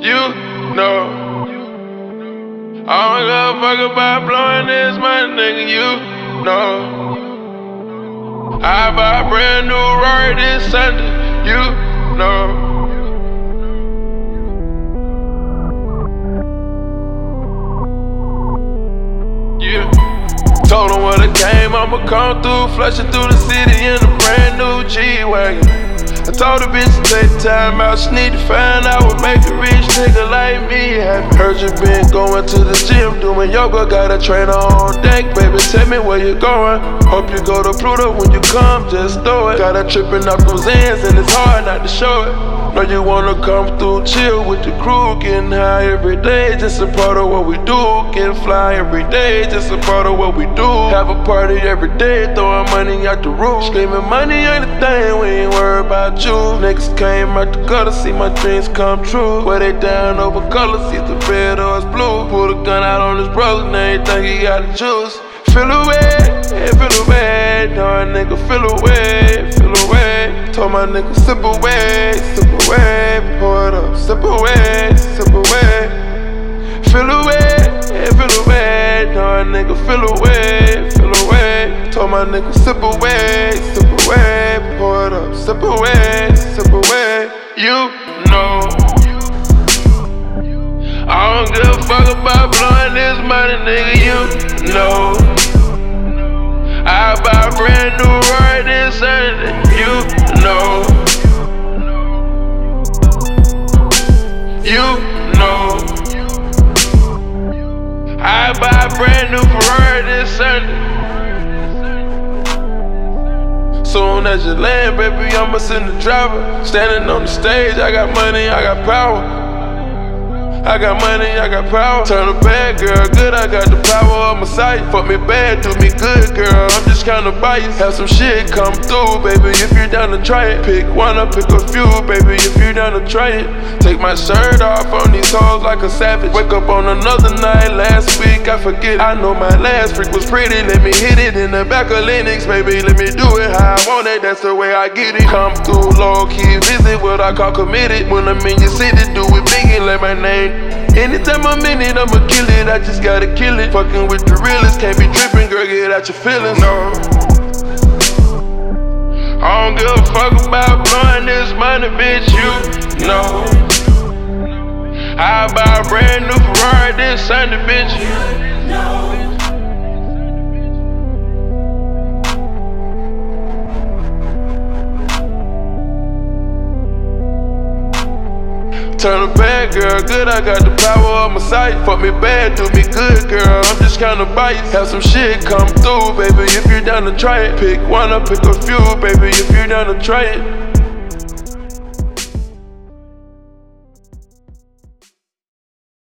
You know. I don't give a fuck about blowing this money, nigga, you know. I buy a brand new Rory this Sunday, you know. Yeah. Told him when I came, I'ma come through, flushing through the city in a brand new G-Wagon. I told the bitch to take time out, she need to find out what make a rich nigga like me happy. Heard you been going to the gym, doing yoga, got a trainer on deck, baby, tell me where you going. Hope you go to Pluto when you come, just throw it. Got her tripping up those ends and it's hard not to show it. Know you wanna come through, chill with the crew, getting high every day, just a part of what we do. Getting fly every day, just a part of what we do. Have a party every day, throwing money out the roof. Screaming money ain't a thing, we ain't worried about you. Niggas came out the gutter, see my dreams come true. Where they down over colors, either red or it's blue. Pull the gun out on his brother, now he think he got the juice. Feel away, feel away, no a nigga feel away, feel away. Told my nigga sip away, pour it up, sip away, sip away. Feel away, no a nigga feel away, feel away. Told my nigga sip away, pour it up, sip away, sip away. You know. I don't give a fuck about blowing this money, nigga, you know. I buy a brand new Rory this Sunday, you know. You know. I buy a brand new Ferrari this Sunday. Soon as you land, baby, I'ma send the driver. Standing on the stage, I got money, I got power. I got money, I got power. Turn a bad girl good, I got the power of Messiah. Fuck me bad, do me good, girl, I'm just kinda biased. Have some shit come through, baby, if you're down to try it. Pick one up, pick a few, baby, if you're down to try it. Take my shirt off on these hoes like a savage. Wake up on another night, last week I forget it. I know my last freak was pretty, let me hit it in the back of Linux, baby, let me do it how I want it, that's the way I get it. Come through low key, visit what I call committed. When I'm in your city, do it big and let my name. Anytime I'm in it, I'ma kill it, I just gotta kill it. Fucking with the realest, can't be tripping, girl, get out your feelings. No, I don't give a fuck about blowing this money, bitch, you know. I buy a brand new Ferrari this Sunday, bitch, you know. Turn a bad girl good, I got the power of Messiah. Fuck me bad, do me good, girl, I'm just kinda biased. Have some shit come through, baby, if you're down to try it. Pick one up, pick a few, baby, if you're down to try it.